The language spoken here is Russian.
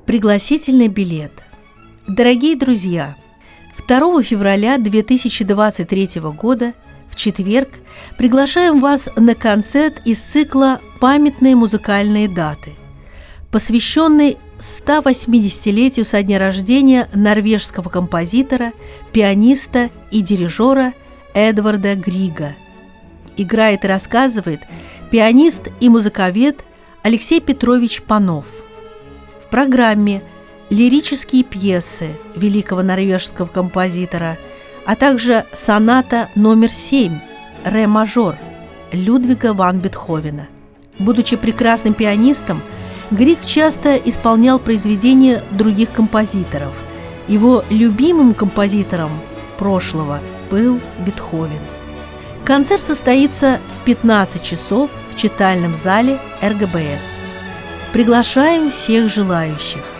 Пригласительный билет. Дорогие друзья, 2 февраля 2023 года, в четверг, приглашаем вас на концерт из цикла «Памятные музыкальные даты», посвященный 180-летию со дня рождения норвежского композитора, пианиста и дирижера Эдварда Грига. Играет и рассказывает пианист и музыковед Алексей Петрович Панов. В программе лирические пьесы великого норвежского композитора, а также соната номер 7 «Ре мажор» Людвига ван Бетховена. Будучи прекрасным пианистом, Григ часто исполнял произведения других композиторов. Его любимым композитором прошлого был Бетховен. Концерт состоится в 15 часов в читальном зале РГБС. Приглашаем всех желающих.